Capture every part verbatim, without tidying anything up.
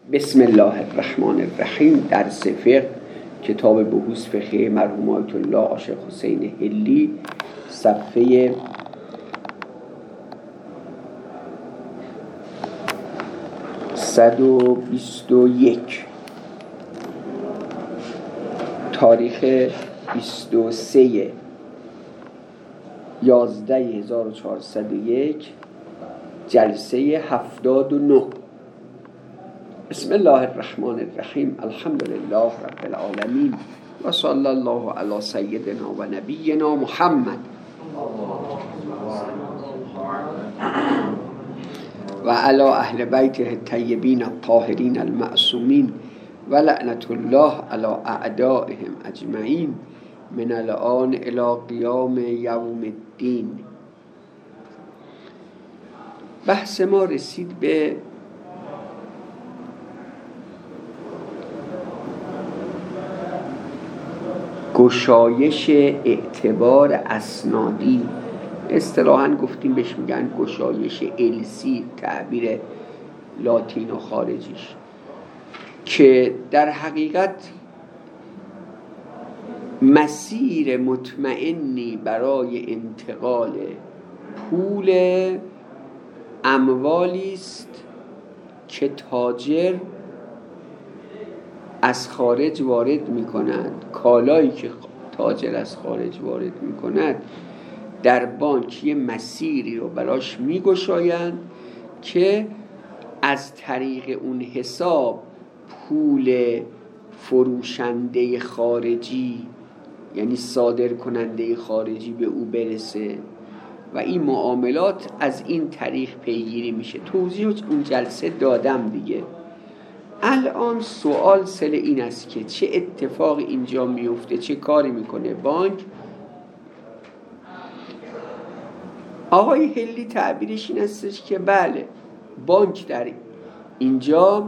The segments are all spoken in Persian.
بسم الله الرحمن الرحیم. درس فقه کتاب بحوث فقهی مرحوم آیت الله عاشق حسین حلی، صفحه صد و بیست و یک، تاریخ بیست و سه یازده هزار و چهارصد و یک، جلسه هفتاد و نه. بسم الله الرحمن الرحیم. الحمد لله رب العالمین و صلی الله علی سیدنا و نبینا محمد و علی اهل بیته الطیبین الطاهرین المعصومین و لعنت الله علی اعدائهم اجمعین من الان الی قیام یوم الدین. بحث ما رسید به گشایش اعتبار اسنادی، اصطلاحاً گفتیم بهش میگن گشایش السی، تعبیر لاتین و خارجیش، که در حقیقت مسیر مطمئنی برای انتقال پول اموالی است که تاجر از خارج وارد می کند، کالایی که تاجر از خارج وارد می کند در بانک یه مسیری رو براش می گشایند که از طریق اون حساب پول فروشنده خارجی، یعنی صادر کننده خارجی، به او برسه و این معاملات از این طریق پیگیری میشه. توضیح اون جلسه دادم دیگه. الان سوال سل این است که چه اتفاق اینجا میفته، چه کاری میکنه بانک؟ آقای حلی تعبیرش این استش که بله، بانک در اینجا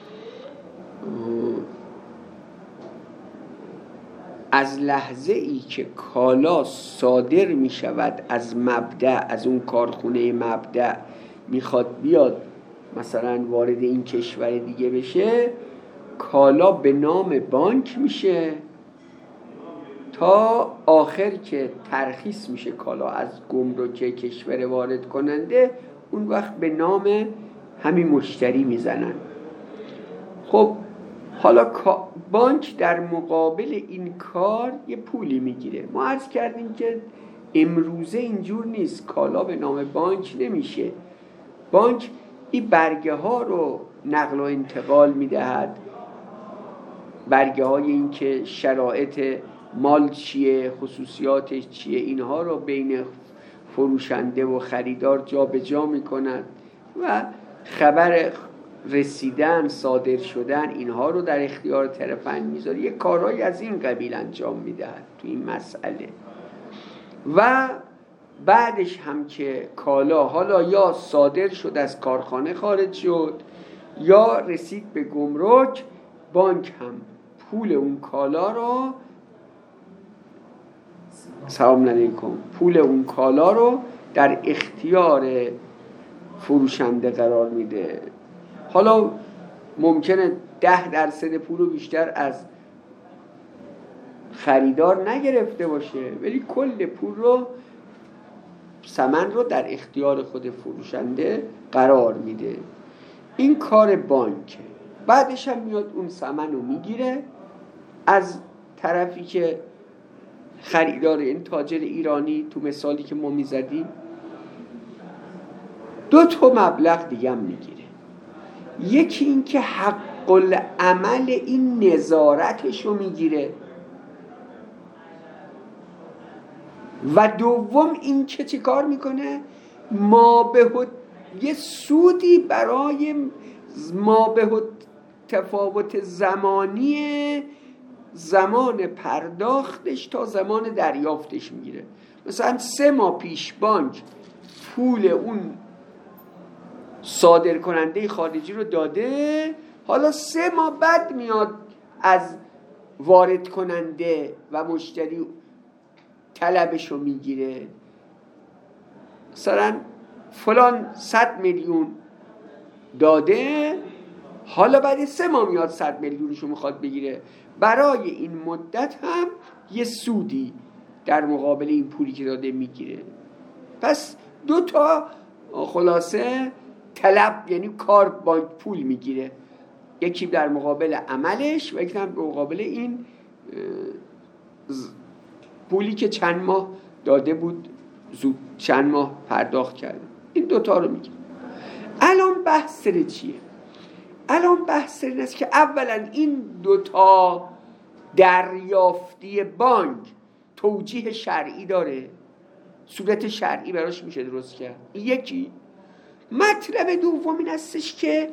از لحظه ای که کالا صادر می شود از مبدأ، از اون کارخونه مبدأ، میخواد بیاد مثلا وارد این کشور دیگه بشه، کالا به نام بانک میشه تا آخر که ترخیص میشه کالا از گمرک کشور وارد کننده، اون وقت به نام همین مشتری میزنن. خب حالا بانک در مقابل این کار یه پولی میگیره. ما عرض کردیم که امروزه اینجور نیست، کالا به نام بانک نمیشه. بانک این برگه ها رو نقل و انتقال میدهد، برگه های این که شرایط مال چیه، خصوصیاتش چیه، اینها رو بین فروشنده و خریدار جا به جا میکند و خبر رسیدن، صادر شدن، اینها رو در اختیار طرفین میذاره. یه کارهایی از این قبیل انجام میدهد تو این مسئله. و بعدش هم که کالا حالا یا صادر شد، از کارخانه خارج شد، یا رسید به گمرک، بانک هم پول اون کالا رو سلام علیکم پول اون کالا رو در اختیار فروشنده قرار میده. حالا ممکنه ده درصد پول رو بیشتر از خریدار نگرفته باشه، ولی کل پول رو، ثمن رو در اختیار خود فروشنده قرار میده. این کار بانکه. بعدش هم میاد اون ثمن رو میگیره از طرفی که خریدار، این تاجر ایرانی تو مثالی که ما میزدیم، دو تا مبلغ دیگه هم میگیره. یکی این که حق العمل این نظارتش رو میگیره، و دوم این که چی کار میکنه؟ ما به یه سودی برای ما به تفاوت زمانی زمان پرداختش تا زمان دریافتش میگیره. مثلا سه ماه پیش بانک پول اون صادر کننده خارجی رو داده، حالا سه ماه بعد میاد از وارد کننده و مشتری طلبش رو میگیره. مثلا فلان صد میلیون داده، حالا بعد سه ماه میاد صد میلیونشو میخواد بگیره، برای این مدت هم یه سودی در مقابل این پولی که داده میگیره. پس دو تا خلاصه طلب، یعنی کار بانک پول میگیره، یکی در مقابل عملش و یکی در مقابل این پولی که چند ماه داده بود، زود چند ماه پرداخت کرده. این دوتا رو میگه. الان بحث سر چیه؟ الان بحث سر این است که اولا این دوتا دریافتی بانک توجیه شرعی داره، صورت شرعی براش میشه درست کرد. یکی. مطلب دوم این هستش که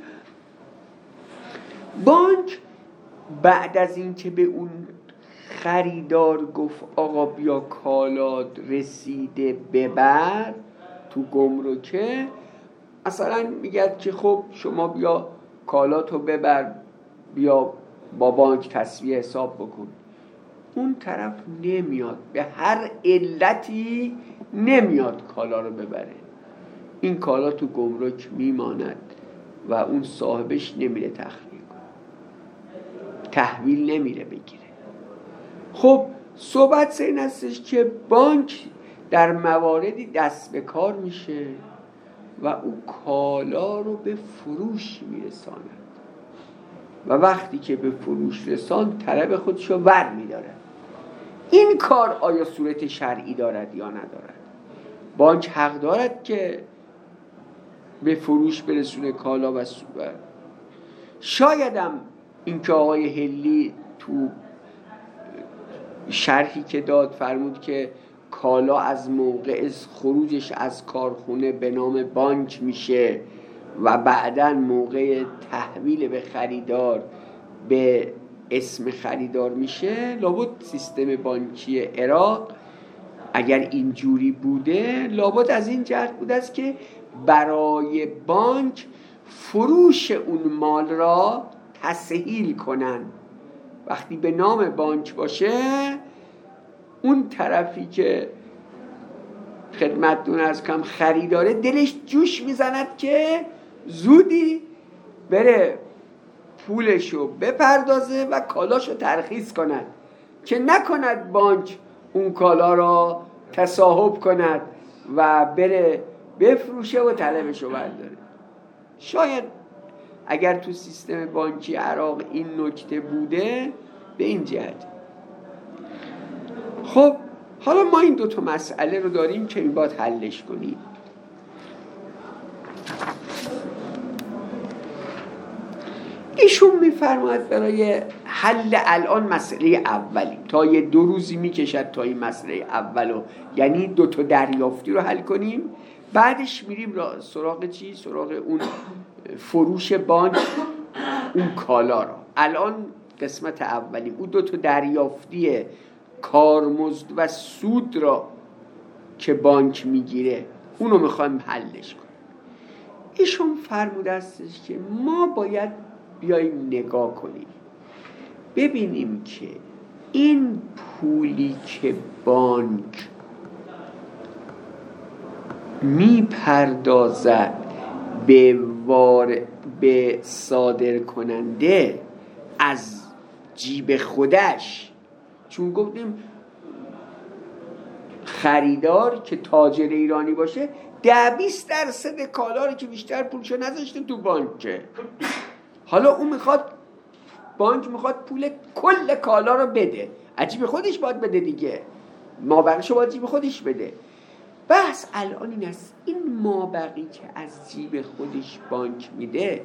بانک بعد از این که به اون خریدار گفت آقا بیا کالات رسیده ببر تو گمرکه، اصلا میگه که خب شما بیا کالاتو ببر، بیا با بانک تسویه حساب بکن. اون طرف نمیاد، به هر علتی نمیاد کالا رو ببره. این کالا تو گمرک میماند و اون صاحبش نمیره تخلیه کنه، تحویل نمیره بگیره. خب صحبت سر این هستش که بانک در مواردی دست به کار میشه و او کالا رو به فروش میرساند و وقتی که به فروش رسان طلب خودش رو ور میداره. این کار آیا صورت شرعی دارد یا ندارد؟ بانک حق دارد که به فروش برسونه کالا و سوبر. شایدم این که آقای هلی تو شرحی که داد فرمود که کالا از موقع خروجش از کارخونه به نام بانک میشه و بعداً موقع تحویل به خریدار به اسم خریدار میشه. لابد سیستم بانکی عراق اگر اینجوری بوده، لابد از این جهت بوده است که برای بانک فروش اون مال را تسهیل کنن. وقتی به نام بانک باشه، اون طرفی که خدمتتون از کم خریداره دلش جوش میزند که زودی بره پولشو بپردازه و کالاشو ترخیص کند، که نکند بانک اون کالا را تصاحب کند و بره بفروشه و طلبشو برداره. شاید اگر تو سیستم بانکی عراق این نکته بوده به این جهت. خب حالا ما این دوتا مسئله رو داریم که این باید حلش کنیم. ایشون میفرماید برای حل الان مسئله اولی تا یه دو روزی میکشد تا این مسئله اولو، یعنی دو تا دریافتی رو حل کنیم، بعدش میریم سراغ چی؟ سراغ اون فروش بانک اون کالا رو. الان قسمت اولی اون دو تا دریافتی کارمزد و سود را که بانک میگیره اونو میخوایم حلش کنیم. ایشون فرموده استش که ما باید بیاییم نگاه کنیم ببینیم که این پولی که بانک میپردازد به وار به صادر کننده از جیب خودش، چون گفتیم خریدار که تاجر ایرانی باشه ده بیست درصد کالا رو که بیشتر پولشو نذاشته تو بانک، حالا اون میخواد بانک میخواد پول کل کالا رو بده، از جیب خودش باید بده دیگه، مابقیشو باید جیب خودش بده. بس الان این است این مابقی که از جیب خودش بانک میده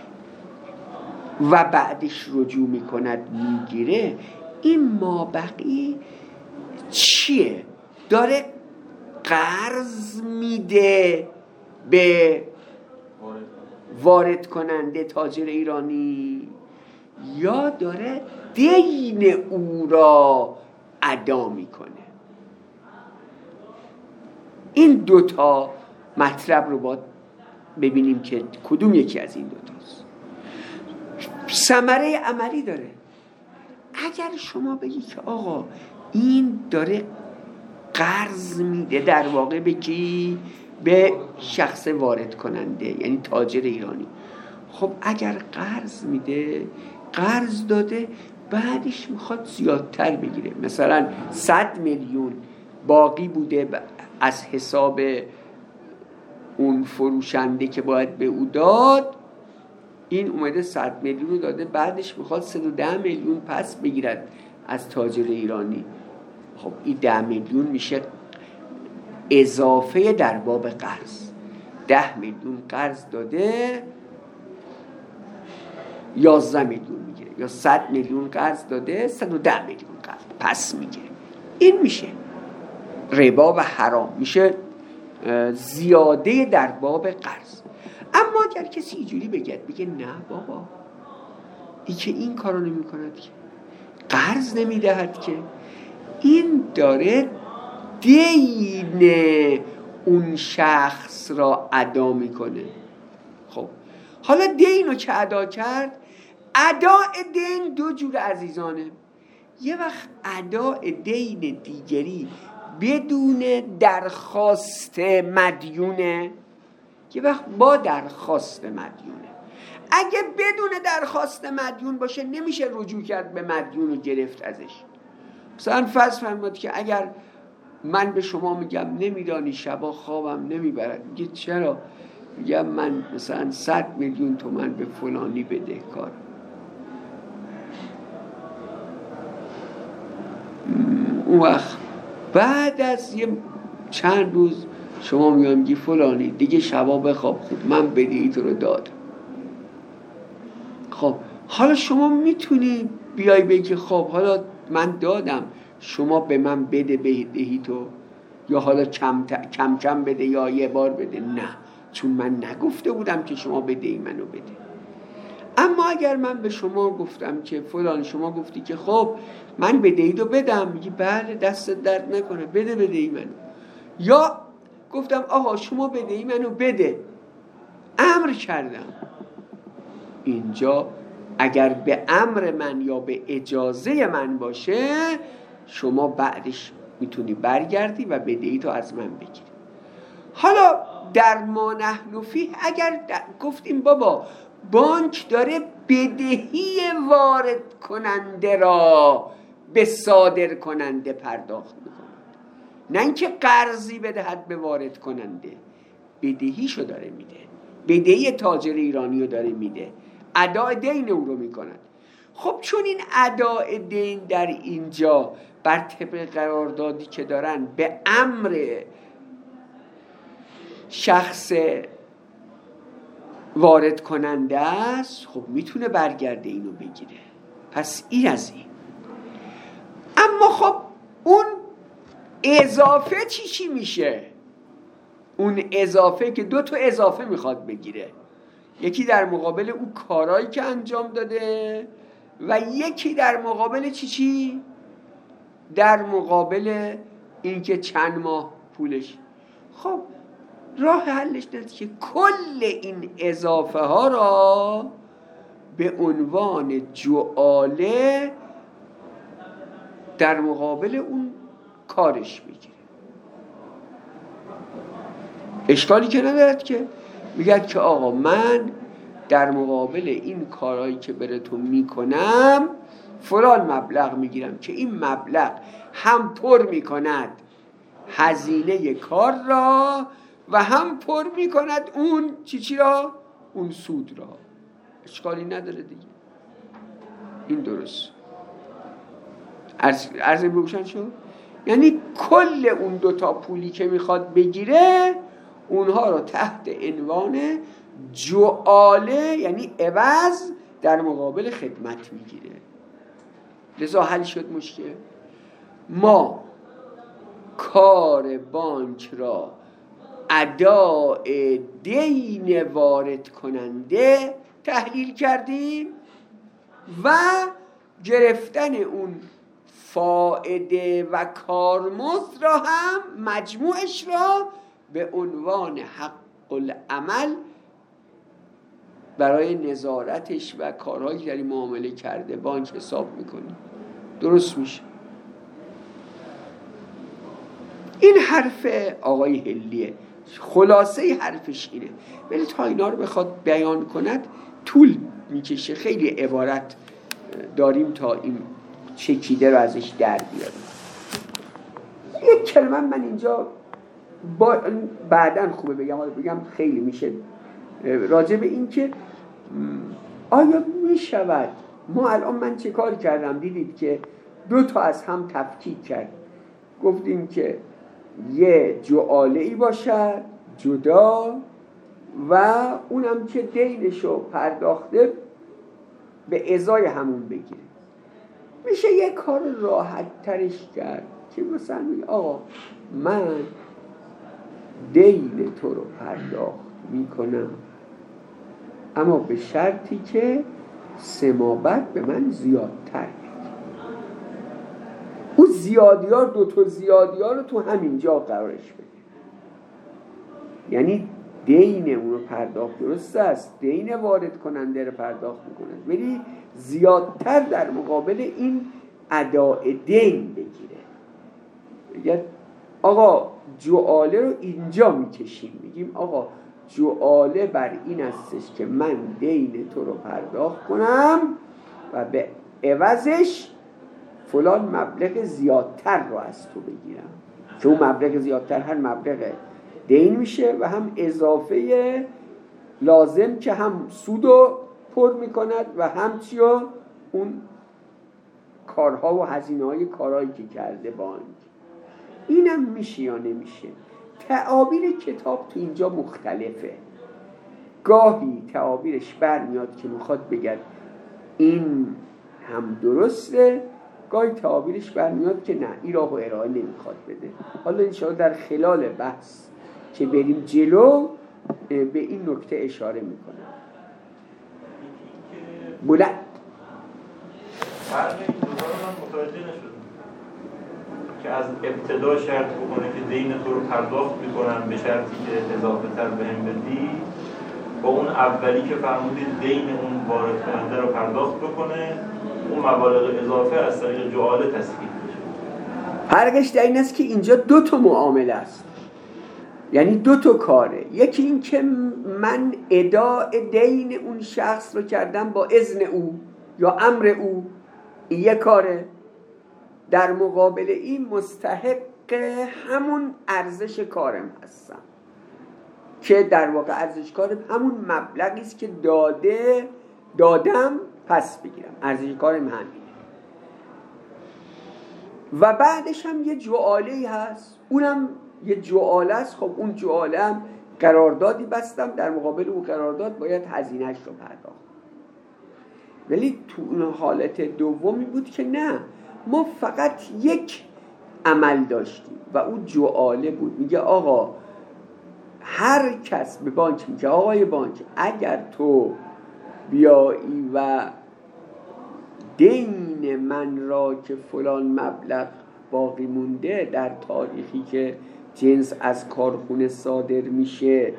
و بعدش رجوع میکند میگیره، این مابقی چیه؟ داره قرض میده به وارد کننده تاجر ایرانی یا داره دین او را ادا میکنه؟ این دوتا مطلب رو باید ببینیم که کدوم یکی از این دوتاست. ثمره عملی داره. اگر شما بگی که آقا این داره قرض میده در واقع به کی؟ به شخص وارد کننده، یعنی تاجر ایرانی. خب اگر قرض میده، قرض داده بعدش میخواد زیادتر بگیره، مثلا صد میلیون باقی بوده از حساب اون فروشنده که باید به او داد، این اومده صد میلیون رو داده، بعدش میخواد صد و ده میلیون پس بگیرد از تاجر ایرانی. خب این ده میلیون میشه اضافه در باب قرض. ده میلیون قرض داده یازده میلیون میگیره، یا صد میلیون قرض داده صد و ده میلیون قرض پس میگیره. این میشه ربا و حرام، میشه زیاده در باب قرض. اما اگر کسی اینجوری بگه بگه نه بابا ای که این کارو نمی کند که، قرض نمی دهد که، این داره دین اون شخص را ادا میکنه. خب حالا دین رو که ادا کرد، اداء دین دو جور عزیزانه. یه وقت اداء دین دیگری بدون درخواست مدیونه، یه وقت با درخواست مدیونه. اگه بدون درخواست مدیون باشه نمیشه رجوع کرد به مدیون و گرفت ازش. مثلا فرض فرمود که اگر من به شما میگم نمیدانی شبا خوابم نمیبرد، میگه چرا؟ میگم من مثلا صد میلیون تومن به فلانی بدهکار. اون وقت بعد از یه چند روز شما میگم میگی فلانی دیگه شبا بخواب، خوب من بدهیت رو دادم. خب حالا شما میتونی بیای بگی خب حالا من دادم، شما به من بده بدهیتو، یا حالا کم کم کم بده یا یه بار بده. نه، چون من نگفته بودم که شما بدهی منو بده. اما اگر من به شما گفتم که فلان، شما گفتی که خب من بدهیتو بدم، میگی بله دستت درد نکنه بده بدهی منو، یا گفتم آقا شما بدهی منو بده، امر کردم، اینجا اگر به امر من یا به اجازه من باشه شما بعدش میتونی برگردی و بدهی تو از من بگیری. حالا در ما نحن فیه اگر گفتیم بابا بانک داره بدهی وارد کننده را به صادر کننده پرداخت میکنه، نه اینکه قرضی بدهد به وارد کننده، بدهیشو داره میده، بدهی تاجر ایرانی رو داره میده، اداء دین او رو میکند. خب چون این اداء دین در اینجا بر طبق قراردادی که دارن به امر شخص وارد کننده است، خب میتونه برگرده اینو بگیره. پس این از این. اما خب اون اضافه چی چی میشه؟ اون اضافه که دو تا اضافه میخواد بگیره، یکی در مقابل اون کارایی که انجام داده و یکی در مقابل چی چی؟ در مقابل اینکه چند ماه پولش. خب راه حلش داد که کل این اضافه ها را به عنوان جعاله در مقابل اون کارش بگیره. اشکالی که ندارد که میگه که آقا من در مقابل این کارهایی که براتون میکنم فلان مبلغ میگیرم که این مبلغ هم پر میکند هزینه کار را و هم پر میکند اون چی چی را؟ اون سود را. اشکالی نداره دیگه، این درست. عرض بگوشن شد؟ یعنی کل اون دوتا پولی که میخواد بگیره اونها رو تحت عنوان جعاله یعنی عوض در مقابل خدمت میگیره. لذا حل شد مشکل. ما کار بانک را اداء دین وارد کننده تحلیل کردیم و گرفتن اون فائده و کارمزد را هم مجموعش را به عنوان حق العمل برای نظارتش و کارهایی که در این معامله کرده بانک حساب میکنیم. درست میشه. این حرف آقای هلیه، خلاصه حرفش اینه، ولی تا اینا رو بخواد بیان کند طول میکشه، خیلی عبارت داریم تا این چکیده رو ازش در بیاریم. یک کلمه من اینجا با بعدن خوبه بگم، بگم خیلی میشه راجع به این که آیا میشود ما الان من چه کار کردم؟ دیدید که دو تا از هم تفکیک کرد، گفتیم که یه جعاله‌ای باشد جدا و اونم که دینشو پرداخته به ازای همون بگیره. میشه یه کار راحت ترش کرد که مثلا میگه آقا من دین تو رو پرداخت میکنم اما به شرطی که سمابت به من زیادتر بگیر. اون زیادی ها، دو تا زیادی ها رو تو همین جا قرارش بده. یعنی دین اون رو پرداخت درست است، دین وارد کننده رو پرداخت میکنه، ولی زیادتر در مقابل این اداء دین بگیره. بگه آقا جعاله رو اینجا میکشیم، میگیم آقا جعاله بر این استش که من دین تو رو پرداخت کنم و به عوضش فلان مبلغ زیادتر رو از تو بگیرم، که اون مبلغ زیادتر هر مبلغ دین میشه و هم اضافه لازم که هم سودو پر میکند و هم چیو اون کارها و هزینه های کارهایی که کرده بانک. اینم میشه یا نمیشه؟ تعابیر کتاب تو اینجا مختلفه. گاهی تعابیرش برمیاد که میخواد بگه این هم درسته، گاهی تعابیرش برمیاد که نه این راهو ارائه نمیخواد بده. حالا انشاءالله در خلال بحث که بریم جلو به این نکته اشاره میکنم. بلند فرق این دوتا رو من متوجه نشدم که از ابتدا شرط بکنه که دین تو رو پرداخت میکنم به شرطی که اضافه تر بهم بدی، با اون اولی که فرمودید دین اون وارد کننده رو پرداخت بکنه، اون مبالغ اضافه از طریق جعاله تصحیح میشه. فرقش در این است که اینجا دو تا معامله است، یعنی دو تا کاره. یکی این که من اداء دین اون شخص رو کردم با اذن او یا امر او، این یک کاره. در مقابل این مستحق همون ارزش کارم هستم که در واقع ارزش کارم همون مبلغی است که داده دادم پس بگیرم، ارزش کارم همینه. و بعدش هم یه جعاله‌ای هست، اونم یه جعاله است. خب اون جعاله هم قراردادی بستم، در مقابل اون قرارداد باید هزینه‌اش رو پرداخت. ولی تو اون حالت دومی بود که نه، ما فقط یک عمل داشتیم و اون جعاله بود. میگه آقا هر کس به بانک میگه آقای بانک اگر تو بیایی و دین من را که فلان مبلغ باقی مونده در تاریخی که جنس از کارخونه صادر میشه،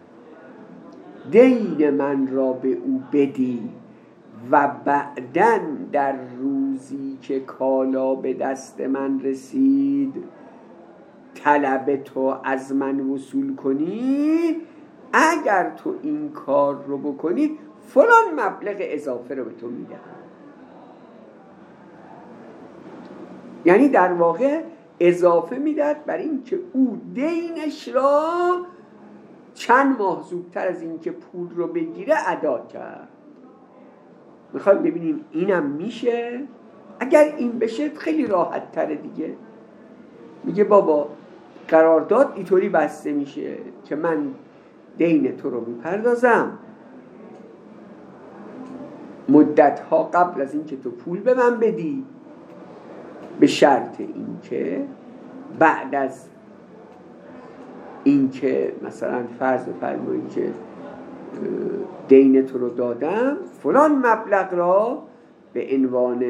دین من را به او بدی و بعدن در روزی که کالا به دست من رسید طلب تو از من وصول کنی، اگر تو این کار رو بکنی فلان مبلغ اضافه رو به تو میدم. یعنی در واقع اضافه میداد بر این که او دینش را چند ماه زودتر از این که پول رو بگیره ادا کرد. میخوایم ببینیم اینم میشه. اگر این بشه خیلی راحت تره دیگه. میگه بابا قرارداد اینطوری بسته میشه که من دین تو رو میپردازم مدتها قبل از این که تو پول به من بدی، به شرط این که بعد از این که مثلا فرض بفرمایید که دین تو رو دادم فلان مبلغ را به عنوان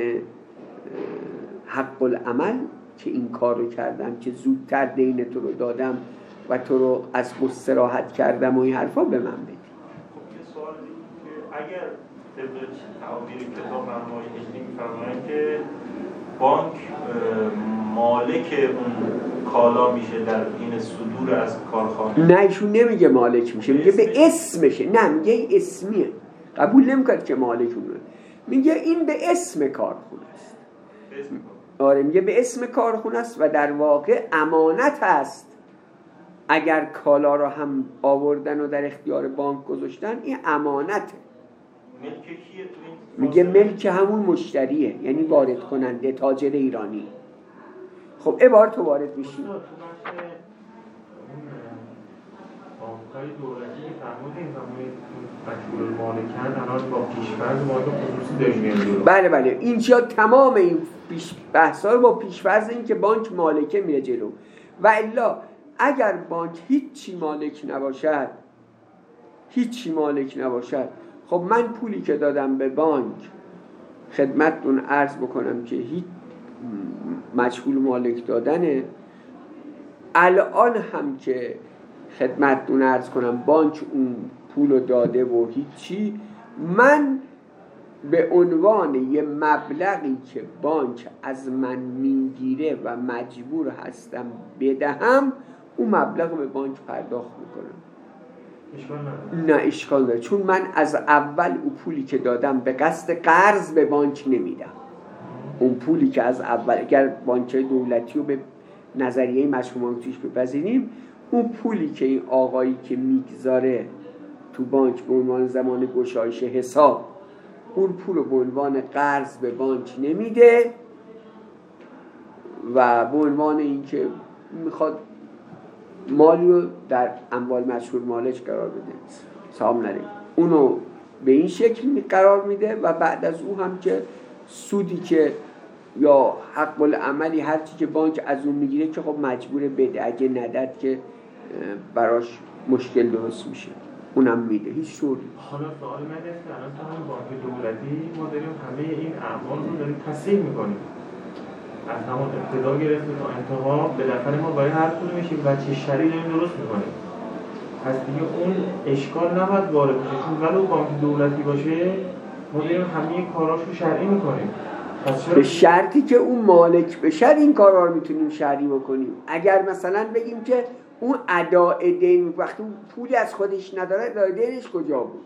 حق العمل که این کار رو کردم که زودتر دین تو رو دادم و تو رو از غصه راحت کردم و این حرفا به من بدی. خب یه سوال که اگر طبق تعابیر کتاب فرمایید می‌فرمایند که بانک مالک اون کالا میشه در این صدور از کارخانه، نه ایشون نمیگه مالک میشه، میگه به اسمشه. نه میگه اسمیه. قبول نمیکنه که مالک اونه. میگه این به اسم کارخونه است. آره میگه به اسم کارخونه است و در واقع امانت است. اگر کالا را هم آوردن و در اختیار بانک گذاشتن این امانته. میگه ملک همون مشتریه، یعنی وارد کننده، تاجر ایرانی. خب عبارت تو وارد میشیم. بانک‌های دولتی که فرمودیم مجبور المالکن الان با پیش‌فرض بانک خصوصی داریم. بله بله اینجا تمام این پیش بحث‌ها رو با پیش‌فرض این که بانک مالکه میره جلو. و الا اگر بانک هیچی مالک نباشد، هیچی مالک نباشد، خب من پولی که دادم به بانک خدمتتون عرض بکنم که هیچ مجهول مالک دادنه. الان هم که خدمتتون عرض کنم بانک اون پولو داده و هیچی، من به عنوان یه مبلغی که بانک از من میگیره و مجبور هستم بدهم اون مبلغ به بانک پرداخت میکنم. نه اشکال داره، چون من از اول اون پولی که دادم به قصد قرض به بانک نمیدم. اون پولی که از اول، اگر بانک‌های دولتی رو به نظریه مشروع توش بپذیریم، اون پولی که این آقایی که میگذاره تو بانک به عنوان زمان گشایش حساب، اون پول رو به عنوان قرض به بانک نمیده و به عنوان اینکه میخواد مالی رو در اموال مشهور مالک قرار بده، سهام نره، اونو به این شکل قرار میده و بعد از اون هم که سودی که یا حق العملی هرچی که بانک از اون میگیره که خب مجبوره بده، اگه نداد که براش مشکل درست میشه اونم میده. هیچ طور حالا سوال من است که الان تو هم بانک دولتی ما داریم همه این اعمال رو داریم تصحیح میکنیم، از همون ابتدا گرفته تا انتها بالاخره ما باید هر کدومش یک بچه شرعی داریم درست میکنیم. پس دیگه اون اشکال نباید وارد بشه، چون ولو بانک دولتی باشه ما داریم همه کاراش رو شرعی میکنیم. به شرطی که اون مالک بشه این کارا رو میتونیم شرعی بکنیم. اگر مثلا بگیم که اون اداء دین وقتی پولی از خودش نداره، اداء دینش کجا بود؟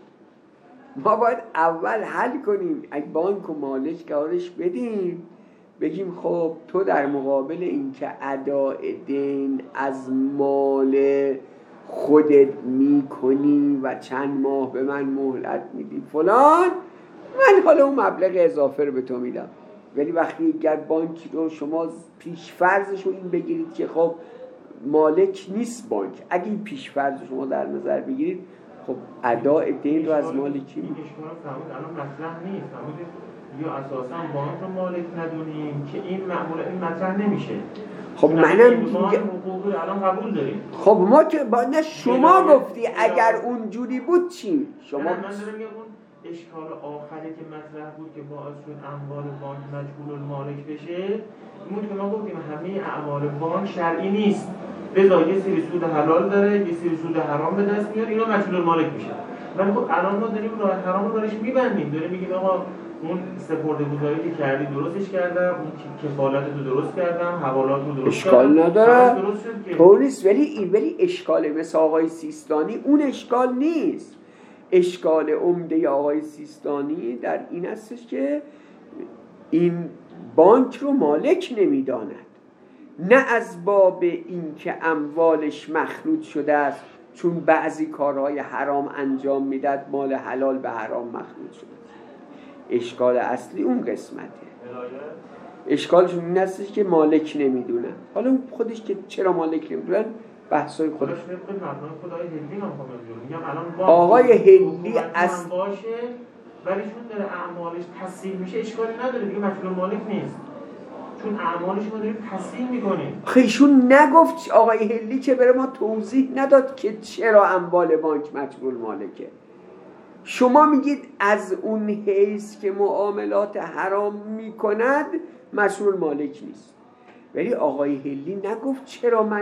ما باید اول حل کنیم، اگه بانک و مالک کارش بدیم، بگیم خب تو در مقابل این که اداء دین از مال خودت میکنی و چند ماه به من مهلت میدی فلان، من حالا اون مبلغ اضافه رو به تو میدم. ولی وقتی اگر بانک رو شما پیش فرضش رو این بگیرید که خب مالک نیست بانک، اگه این پیش فرض شما در نظر بگیرید، خب اداء دین رو از مالکی این اشکال فرمود الان مطرح نیست. فرمود یا اساسا بانک رو مالک ندونیم که این معمولا این مطرح نمیشه. خب منم دیگه حقوقی الان قبول داریم. خب ما که با نه شما گفتی اگر اونجوری بود چی؟ شما من دارم میگم اون اشکال آخری که مطرح بود که باعث شد اموال بانک مجبور المالک بشه، این که ما گفتیم همه اعمال بانک شرعی نیست، لذا یه سری سود حلال داره، یه سری سود حرام به دست میاد، اینا مجبور المالک میشه. ولی خب الان ما داریم راه حرام رو برش میبندیم، داریم میگیم آقا اون سپرده‌گذاری که کردی درستش کردم، اون کفالت رو درست کردم، حوالات رو درست اشکال کردم، نداره طور نیست. ولی ولی اشکال مثل آقای سیستانی اون اشکال نیست. اشکال عمده آقای سیستانی در این است که این بانک رو مالک نمیداند، نه از باب این که اموالش مخلوط شده است، چون بعضی کارهای حرام انجام میداد مال حلال به حرام مخلوط شده. اشکال اصلی اون قسمته. اشکالشون این است که مالک نمیدونن. حالا اون خودش که چرا مالک نمیدونن بحثای خودش. آقای هلی از باشه ولی چون داره اعمالش تصحیح میشه اشکالی نداره دیگه، مجبور مالک نیست، چون اعمالش ما داریم تصحیح میکنیم. خیشون نگفت آقای هلی که بره ما توضیح نداد که چرا اموال بانک مجبور مالکه. شما میگید از اون حیث که معاملات حرام میکند مسئول مالک نیست، ولی آقای هلی نگفت چرا من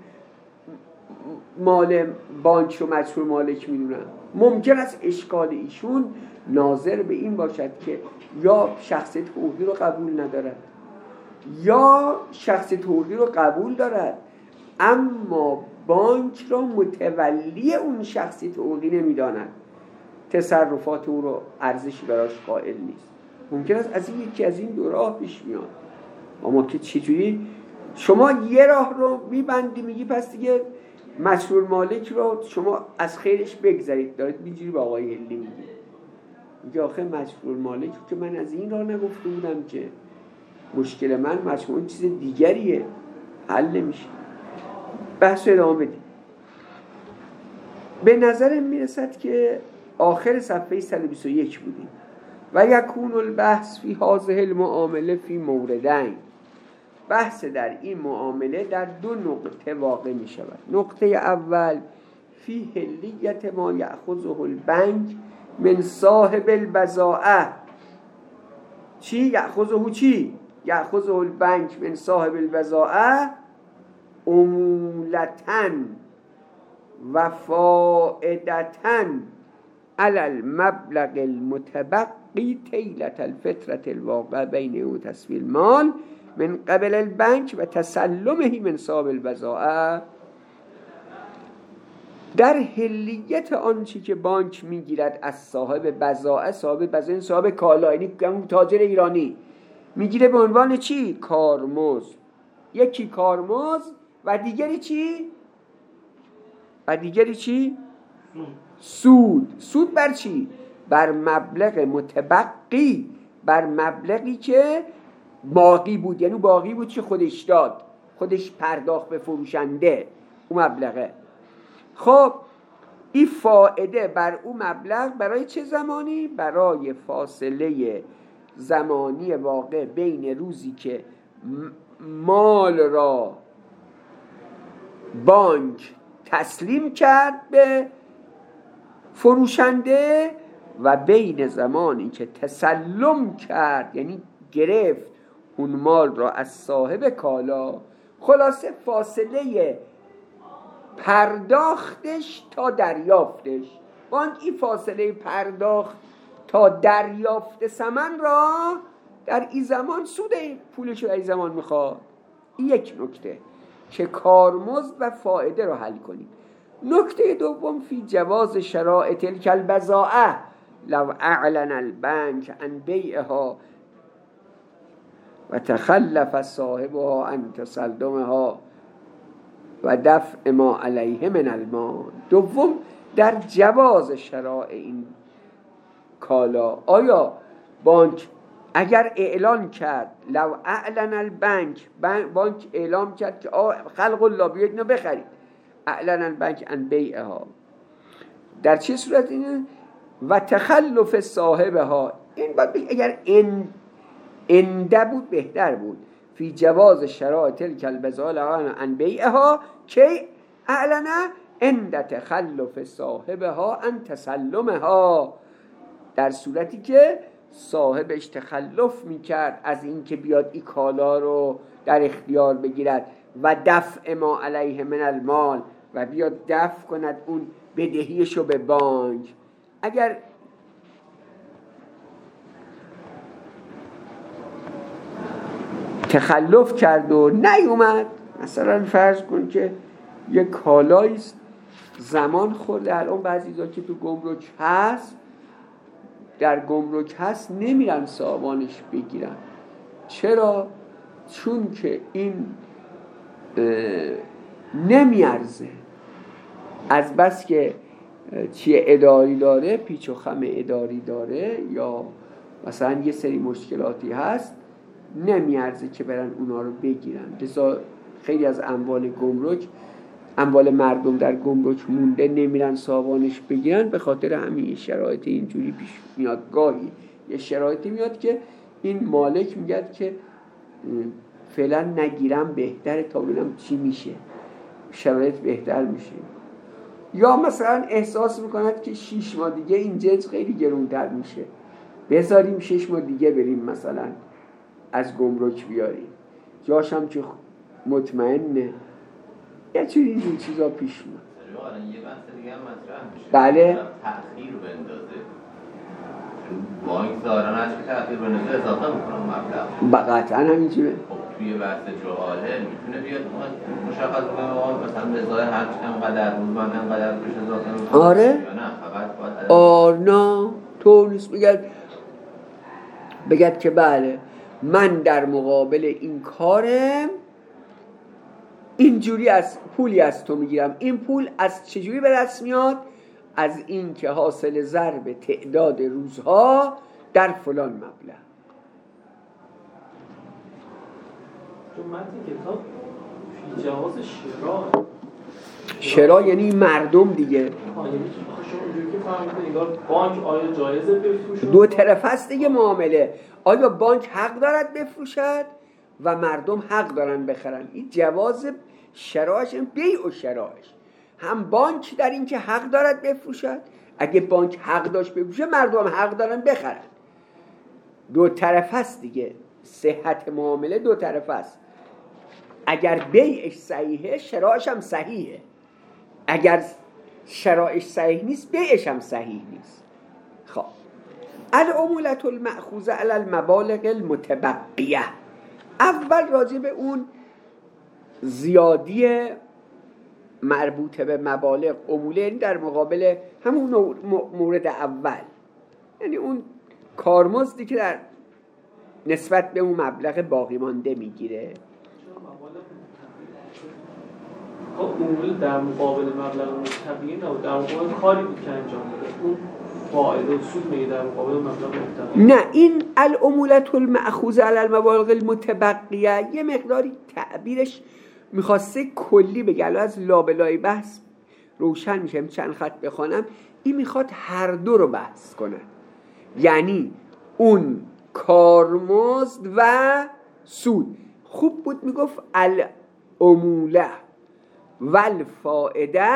مال بانک رو مسئول مالک میدونم. ممکن است اشکال ایشون ناظر به این باشد که یا شخص توقی رو قبول ندارد یا شخص توقی رو قبول دارد اما بانک رو متولی اون شخصی توقی نمیداند. تصرفات او رو ارزشی براش قائل نیست. ممکن است از این یکی از این دو راه پیش میاد، اما که چجوری شما یه راه رو میبندی میگی پس دیگه مسرور مالک رو شما از خیرش بگذارید، دارید اینجوری با آقای هلی میگی میگه آخه مسرور مالک که من از این راه نگفته بودم که مشکل من مسرور اون چیز دیگریه، حل نمیشه. بحث ادامه بدیم. به نظرم میرسد که آخر صفحه صد و بیست و یک بودیم. و یکون البحث فی هذه المعامله فی موردین، بحث در این معامله در دو نقطه واقع می شود. نقطه اول فی حلیت ما یأخذه البنک من صاحب البضاعه. چی؟ یأخذه چی؟ یأخذه البنک من صاحب البضاعه عمولتن و فائدتن علی المبلغ المتبقی طیلة الفترة الواقع بینه و تسویه المال من قبل البنک و تسلمه من صاحب البضاعه. در حلیت آنچه که بانک میگیرد از صاحب بضاعه، صاحب بضاعه صاحب کالا، یعنی تاجر ایرانی میگیره به عنوان چی؟ کارمزد. یکی کارمزد و دیگری چی؟ و دیگری چی؟ سود. سود بر چی؟ بر مبلغ متبقی، بر مبلغی که باقی بود، یعنی باقی بود که خودش داد، خودش پرداخت به فروشنده اون مبلغه. خب این فائده بر اون مبلغ برای چه زمانی؟ برای فاصله زمانی واقع بین روزی که مال را بانک تسلیم کرد به فروشنده و بین زمانی که تسلم کرد، یعنی گرفت اون مال را از صاحب کالا. خلاصه فاصله پرداختش تا دریافتش. بانک این فاصله پرداخت تا دریافت ثمن را در این زمان سود پولش رو در این زمان میخواد. این یک نکته که کارمزد و فائده رو حل کنیم. نکته دوم فی جواز شرائط تلک البضاعه لو اعلن البنک عن بیعها و تخلف صاحبها عن تسلمها و دفع ما علیه من المال. دوم در جواز شرائع این کالا، آیا بانک اگر اعلان کرد لو اعلن البنک، بانک اعلام کرد که خلق الله بیاید اینو بخرید، اعلن البنک عن بیعها، در چه صورت اینه؟ و تخلف صاحبها، این باید اگر ان انده بود بهتر بود. فی جواز شرائط تلک البضاعه عن بیعها که اعلن عند تخلف صاحبها عن تسلمها، در صورتی که صاحبش تخلف میکرد از این که بیاد این کالا رو در اختیار بگیرد و دفع ما علیه من المال و بیاد دفع کند اون بدهیشو به بانک. اگر تخلف کرد و نیومد، مثلا فرض کن که یک کالاییست زمان خورده، الان بعضی جا که تو گمرک هست، در گمرک هست نمیرن صاحبانش بگیرن. چرا؟ چون که این نمیارزه، از بس که چیه اداری داره، پیچ و خم اداری داره یا مثلا یه سری مشکلاتی هست، نمیارزه که برن اونا رو بگیرن. لذا خیلی از اموال گمرک، اموال مردم در گمرک مونده، نمیرن صاحبانش بگیرن. به خاطر همین شرایط اینجوری پیش میاد. گاهی یه شرایطی میاد که این مالک میگه که فعلا نگیرم بهتره تا ببینم چی میشه، شرایط بهتر میشه. یا مثلا احساس میکند که شش ماه دیگه این جنس خیلی گرونتر میشه، بذاریم شش ماه دیگه بریم مثلا از گمرک بیاریم، جاش هم که مطمئنه. یه چیزی این چیزا پیش میاد. یه بحث دیگه هم مطرح میشه. بله. تأخیر بندازه. بانک ظاهرا هست که تأخیر بندازه اضافه میکنم مبلغ. قطعا همینجوره. خب توی بحث جعاله میتونه بیاد مشخص کنه مثلا رضای هر انقدر روز من انقدر روش اضافه میکنم. آره. یا نه فقط باید آنا تو نیست. بگد بگد که بله من در مقابل این کارم اینجوری از پولی از تو میگیرم. این پول از چجوری به دست میاد؟ از این که حاصل ضرب تعداد روزها در فلان مبلغ. تو متن کتاب فی جواز شراء شراء یعنی مردم دیگه. یعنی شما اونجوری که فهمیده انگار بانک آیا جایزه بفروشه؟ دو طرف است دیگه معامله. آیا بانک حق دارد بفروشد و مردم حق دارن بخرن. این جواز شراءش، بیع و شراءش. هم بانک در این که حق دارد بفروشد، اگه بانک حق داشت بفروشه مردم حق دارن بخرن. دو طرف است دیگه. صحت معامله دو طرف است. اگر بیعش صحیحه شراءش هم صحیحه، اگر شراءش صحیح نیست بیعش هم صحیح نیست. خب العمولة المأخوذة علی المبالغ المتبقیه. اول راجع به اون زیادی مربوط به مبالغ، عموله در مقابل همون مورد اول، یعنی اون کارمزدی که در نسبت به اون مبلغ باقی مانده میگیره. عموله در مقابل مبلغ متبقی نه، در مقابل کاری بود که انجام بده. اون فائده سود میگه در مقابل مبلغ متبقی. نه، این العمولة المأخوذة علی المبالغ المتبقیه یه مقداری تعبیرش میخواسته کلی بگه. الان از لابلای بحث روشن میشه. چند خط بخوانم. این میخواد هر دو رو بحث کنه، یعنی اون کارمزد و سود. خوب بود میگفت العموله و الفائده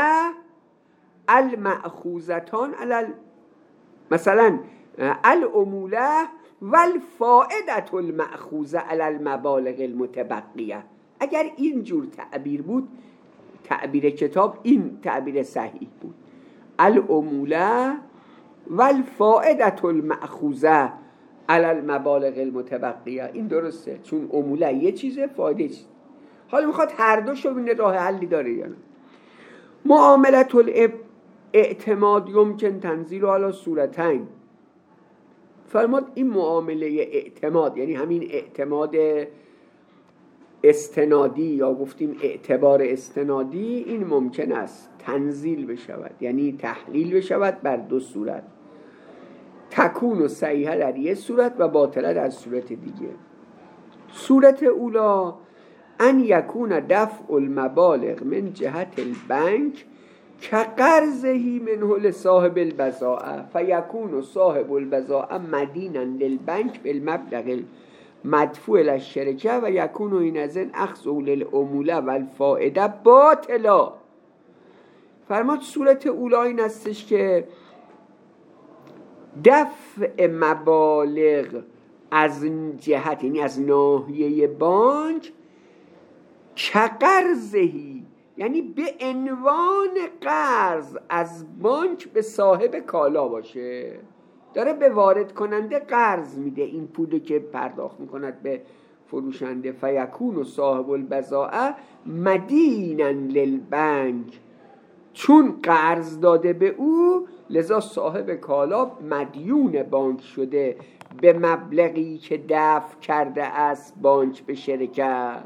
المأخوذتان علی مثلا العموله و الفائده المأخوذه علی المبالغ المتبقیه. اگر اینجور تعبیر بود، تعبیر کتاب این تعبیر صحیح بود. العموله و الفائده المأخوذه علی المبالغ المتبقیه. این درسته، چون عموله یه چیزه، فایده چیزه. حالا میخواد هر دو شو ببینه راه حلی داره یا نه. معاملة الاعتماد یمکن تنزیل علی صورتین. فرمود این معامله اعتماد، یعنی همین اعتماد استنادی یا گفتیم اعتبار استنادی، این ممکن است تنزیل بشود، یعنی تحلیل بشود بر دو صورت. تکون و صحیحه در یک صورت و باطله در صورت دیگه. صورت اولا ان یکون دفع المبالغ من جهت البنک كقرضه منه لصاحب البضاعه فيكون صاحب البضاعه مدينا للبنك بالمبلغ المدفوع الى الشركه ويكون حينئذ اخذه للعموله والفائده باطلا. فرماد صورت اولا این استش که دفع مبالغ از جهت، یعنی از ناحیه بانک، كقرضه، یعنی به عنوان قرض از بانک به صاحب کالا باشه. داره به وارد کننده قرض میده این پولی که پرداخت میکند به فروشنده. فیکون صاحب البضاعه مدینا للبنک، چون قرض داده به او لذا صاحب کالا مدیون بانک شده به مبلغی که دفع کرده است بانک به شرکت.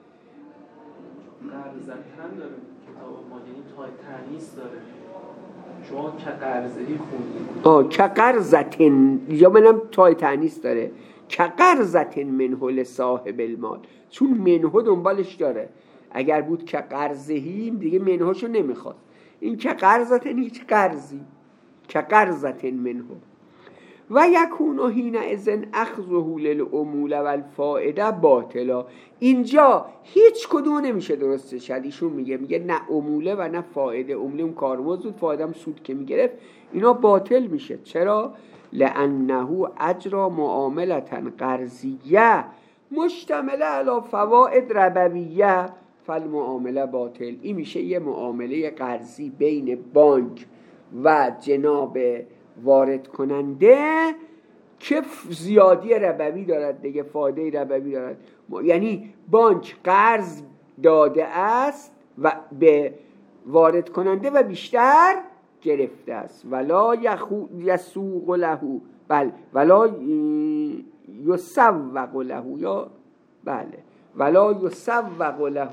قرض هم داره کتاب ما، یعنی تای تنیس داره. شما که قرضهی خوندید. آه که قرضتن، یا منم تای تنیس داره. که قرضتن منه لصاحب المال، چون منه دنبالش داره. اگر بود که قرضهی دیگه منهاشو نمیخواد. این که قرضتن هیچ قرضی، که قرضتن منه و یکون حینئذ اخذه للعموله والفائده باطلا. اینجا هیچ کدوم نمیشه درسته شد. ایشون میگه میگه نه عموله و نه فائده. عموله اون کارمزد بود، فائده هم سود که میگرفت، اینا باطل میشه. چرا؟ لانه اجرا معامله قرضیه مشتمله علی فوائد ربویه فالمعامله باطل. این میشه یه معامله قرضی بین بانک و جناب وارد کننده که زیادی ربوی دارد دیگه، فایده ربوی دارد. یعنی بانک قرض داده است و به وارد کننده و بیشتر گرفته است. ولا یخو یسوق له، بله ولا یسوق له، یا بله ولا یسوق له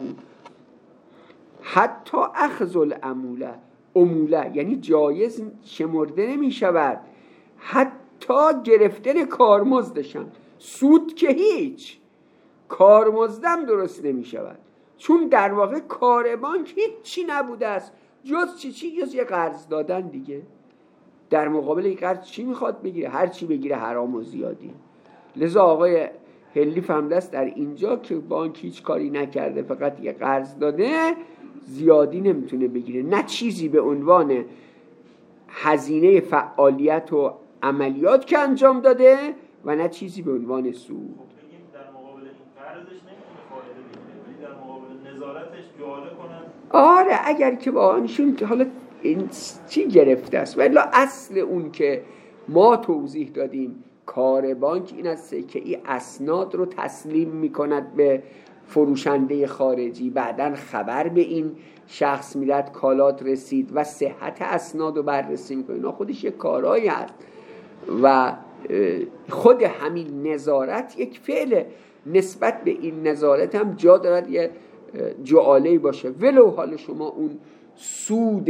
حتی اخذ العموله، عموله یعنی جایز شمرده نمی شود حتی گرفتن کارمزدشان. سود که هیچ، کارمزدم درست نمی شود، چون در واقع کار بانک هیچی نبوده است جز چی چی جز یه قرض دادن دیگه. در مقابل این قرض چی میخواد بگیره؟ هر چی بگیره حرام و زیادی. لذا آقای هلی فهمده است در اینجا که بانک هیچ کاری نکرده، فقط یه قرض داده، زیادی نمیتونه بگیره، نه چیزی به عنوان هزینه فعالیت و عملیات که انجام داده و نه چیزی به عنوان سود. در مقابل این قرضش نمیتونه فایده بگیره، ولی در مقابل نظارتش جعاله کنن. آره اگر که با آنشون حالا این چی گرفته است، ولی اصل اون که ما توضیح دادیم کار بانک این است که این اسناد رو تسلیم میکند به فروشنده خارجی، بعدن خبر به این شخص میداد کالات رسید و صحت اسناد رو بررسی میکنه. اینا خودش یک کارایی هست و خود همین نظارت یک فعله. نسبت به این نظارت هم جا دارد یه جعاله‌ای باشه، ولو حال شما اون سود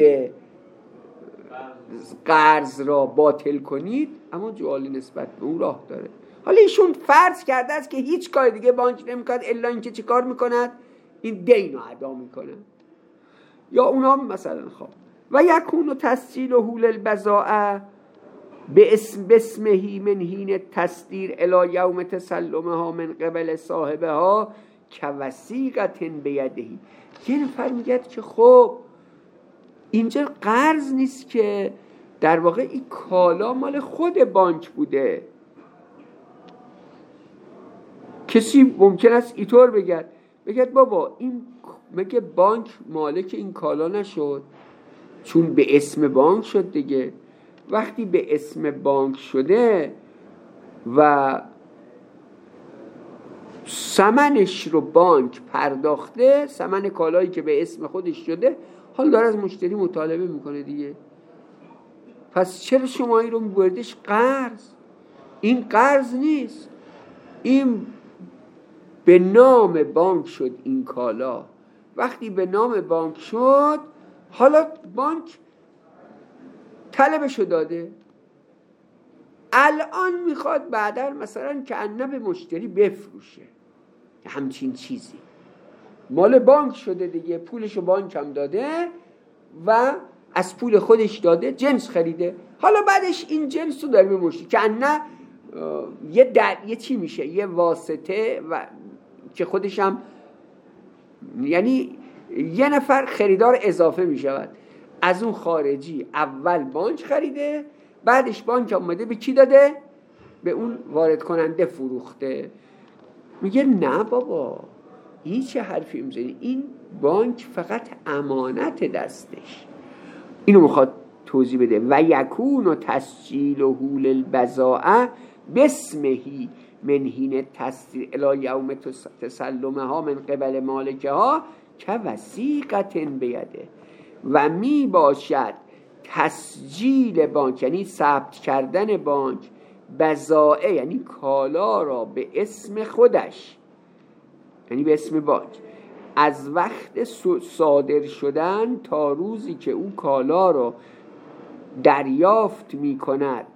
قرض را باطل کنید، اما جعاله نسبت به اون راه داره. حالا ایشون فرض کرده است که هیچ کار دیگه بانک نمی‌کند الا اینکه چه کار می‌کند؟ این دین رو ادا می‌کنه. یا اونا مثلا خب و یکون تسجیل و حول البضاعه به اسم بسمهی من حین تصدیر الی یوم تسلمها من قبل صاحبها کوسیقت بیدهی. یه نفر میگه که خب اینجا قرض نیست که، در واقع این کالا مال خود بانک بوده. کسی ممکن است اینطور بگد بگد بابا این مگه بانک مالک این کالا نشد؟ چون به اسم بانک شد دیگه. وقتی به اسم بانک شده و ثمنش رو بانک پرداخته، ثمن کالایی که به اسم خودش شده، حال داره از مشتری مطالبه میکنه دیگه. پس چرا شما این رو میبردش قرض؟ این قرض نیست، این به نام بانک شد این کالا. وقتی به نام بانک شد، حالا بانک طلبشو داده، الان میخواد بعدا مثلا که انه به مشتری بفروشه همچین چیزی. مال بانک شده دیگه، پولشو بانک هم داده و از پول خودش داده، جنس خریده، حالا بعدش این جنس رو داره به مشتری که انه یه در یه چی میشه، یه واسطه و که خودش هم یعنی یه نفر خریدار اضافه میشود. از اون خارجی اول بانک خریده، بعدش بانک اومده به کی داده؟ به اون وارد کننده فروخته. میگه نه بابا این چه حرفی میزنی؟ این بانک فقط امانت دستش. اینو میخواد توضیح بده. و یکون و تسجیل و حول البضاعه بسمهی من حین تصدیر الی یوم تسلمها من قبل مالکها که وثیقة بیده. و می باشد تسجیل بانک یعنی ثبت کردن بانک بضاعه یعنی کالا را به اسم خودش، یعنی به اسم بانک، از وقت صادر شدن تا روزی که اون کالا را دریافت می کند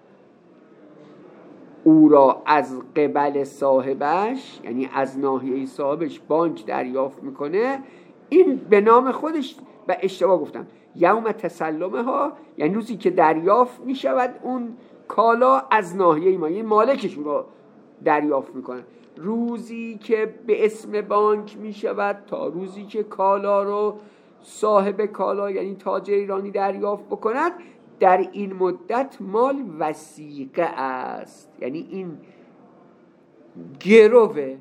او را از قبل صاحبش، یعنی از ناحیه صاحبش بانک دریافت میکنه، این به نام خودش. و اشتباه گفتم، یوم تسلمه ها یعنی روزی که دریافت میشود اون کالا از ناحیه ما، یعنی مالکش اون را دریافت میکنه. روزی که به اسم بانک میشود تا روزی که کالا رو صاحب کالا یعنی تاجر ایرانی دریافت بکند، در این مدت مال وثیقه است، یعنی این گروه.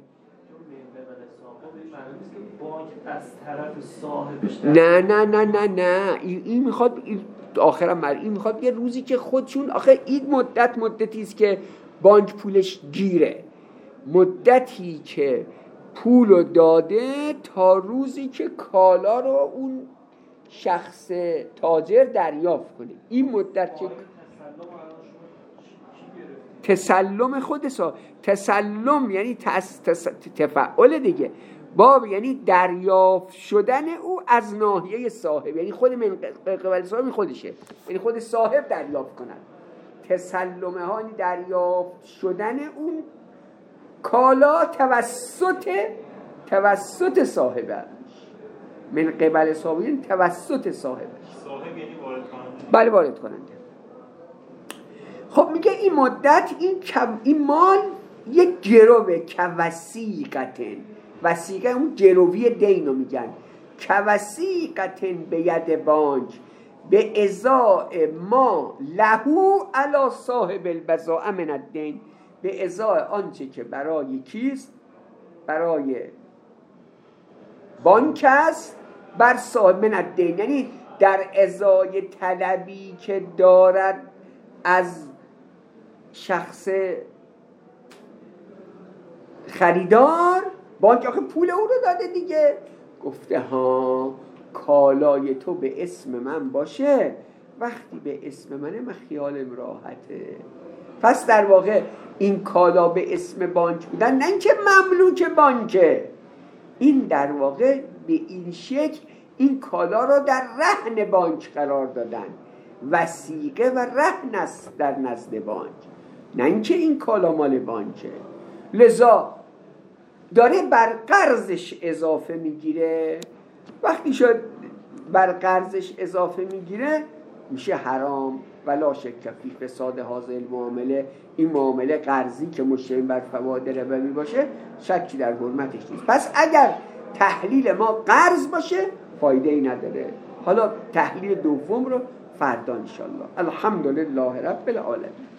از طرف صاحبش نه نه نه نه نه این, این میخواد آخرم مر این میخواد یه روزی که خودشون آخه این مدت مدتی است که بانک پولش گیره، مدتی که پولو داده تا روزی که کالا رو اون شخص تاجر دریافت کنه. این مدت که تسلم خود سا تسلم یعنی تس... تس... تفعل دیگه، باب یعنی دریافت شدن او از ناحیه صاحب، یعنی خود من قبل صاحب خودشه، یعنی خود صاحب دریافت کنن. تسلمه ها یعنی دریافت شدن اون کالا توسط توسط صاحبه، من قبل صاحب یعنی توسط صاحبه. صاحب یعنی وارد کننده. بله وارد کننده. خب میگه این مدت این این مال یک گروه کوسیقتن، وسیقه اون گروی دینو میگن، کوسیقتن به ید بانک به ازاء ما لهو علی صاحب البضاعه من الدین، به ازاء آنچه که برای کیست؟ برای بانک است بر صاحب من الدین، یعنی در ازای طلبی که دارد از شخص خریدار، بانک آخه پول او رو داده دیگه، گفته ها کالای تو به اسم من باشه، وقتی به اسم منه من خیالم راحته. پس در واقع این کالا به اسم بانک بودن، نه اینکه مملوک بانکه، این در واقع به این شکل این کالا رو در رهن بانک قرار دادن، وثیقه و رهن است در نزد بانک، نه اینکه این کالا مال بانکه. لذا داره بر قرضش اضافه میگیره، وقتی شد بر قرضش اضافه میگیره میشه حرام. ولا شک فی فساد هذه المعامله، این معامله قرضی که مشتمل بر فواید ربوی باشه شکی در حرمتش نیست. پس اگر تحلیل ما قرض باشه فایده ای نداره. حالا تحلیل دوم رو فردا ان شاء الله. الحمدلله رب العالمین.